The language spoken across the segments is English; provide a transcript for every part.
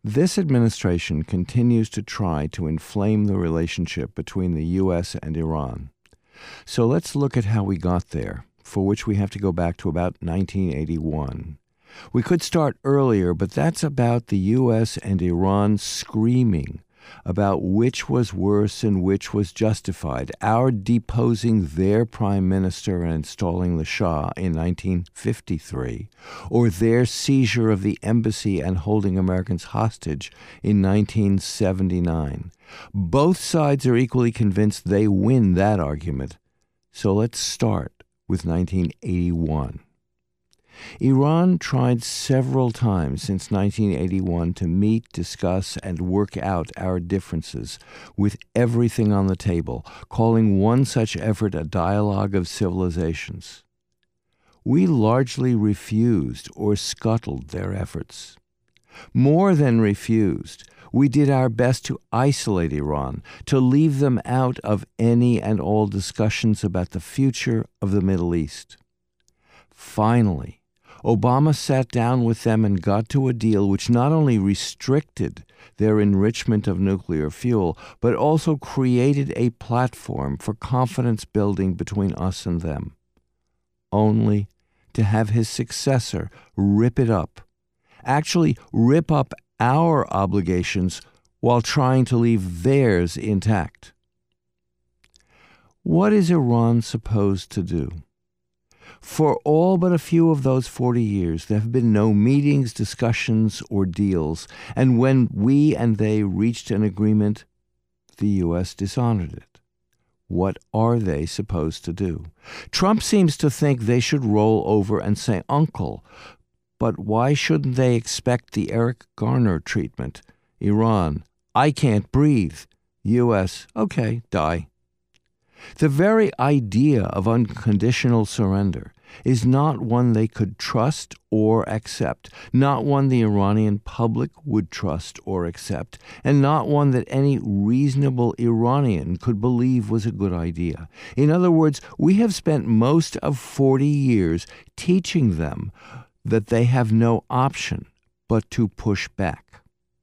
This administration continues to try to inflame the relationship between the U.S. and Iran. So let's look at how we got there, for which we have to go back to about 1981. We could start earlier, but that's about the U.S. and Iran screaming about which was worse and which was justified, our deposing their prime minister and installing the Shah in 1953, or their seizure of the embassy and holding Americans hostage in 1979. Both sides are equally convinced they win that argument. So let's start with 1981. Iran tried several times since 1981 to meet, discuss, and work out our differences with everything on the table, calling one such effort a dialogue of civilizations. We largely refused or scuttled their efforts. More than refused, we did our best to isolate Iran, to leave them out of any and all discussions about the future of the Middle East. Finally, Obama sat down with them and got to a deal which not only restricted their enrichment of nuclear fuel, but also created a platform for confidence building between us and them, only to have his successor rip it up, actually rip up our obligations while trying to leave theirs intact. What is Iran supposed to do? For all but a few of those 40 years, there have been no meetings, discussions, or deals, and when we and they reached an agreement, the U.S. dishonored it. What are they supposed to do? Trump seems to think they should roll over and say uncle, but why shouldn't they expect the Eric Garner treatment? Iran, I can't breathe. U.S., okay, die. The very idea of unconditional surrender is not one they could trust or accept, not one the Iranian public would trust or accept, and not one that any reasonable Iranian could believe was a good idea. In other words, we have spent most of 40 years teaching them that they have no option but to push back.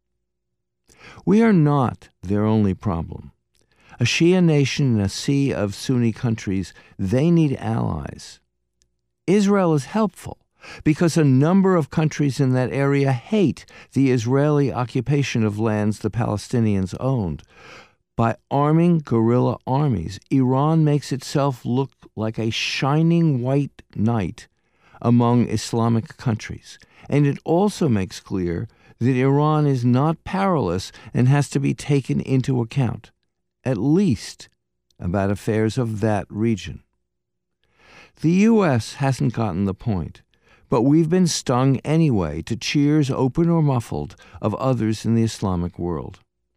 We are not their only problem. A Shia nation in a sea of Sunni countries, they need allies. Israel is helpful because a number of countries in that area hate the Israeli occupation of lands the Palestinians owned. By arming guerrilla armies, Iran makes itself look like a shining white knight among Islamic countries. And it also makes clear that Iran is not powerless and has to be taken into account, at least about affairs of that region. The U.S. hasn't gotten the point, but we've been stung anyway to cheers, open or muffled, of others in the Islamic world.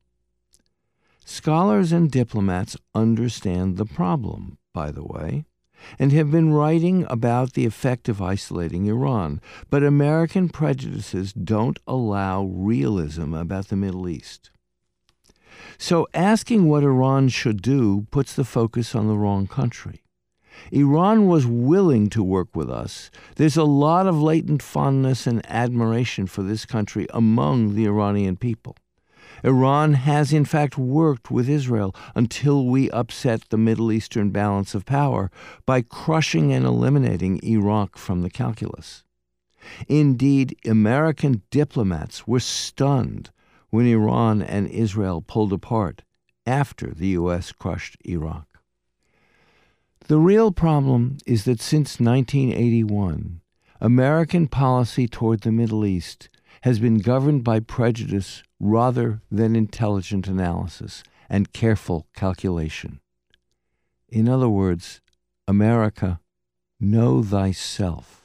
Scholars and diplomats understand the problem, by the way, and have been writing about the effect of isolating Iran, but American prejudices don't allow realism about the Middle East. So asking what Iran should do puts the focus on the wrong country. Iran was willing to work with us. There's a lot of latent fondness and admiration for this country among the Iranian people. Iran has in fact worked with Israel until we upset the Middle Eastern balance of power by crushing and eliminating Iraq from the calculus. Indeed, American diplomats were stunned when Iran and Israel pulled apart after the U.S. crushed Iraq. The real problem is that since 1981, American policy toward the Middle East has been governed by prejudice rather than intelligent analysis and careful calculation. In other words, America, know thyself.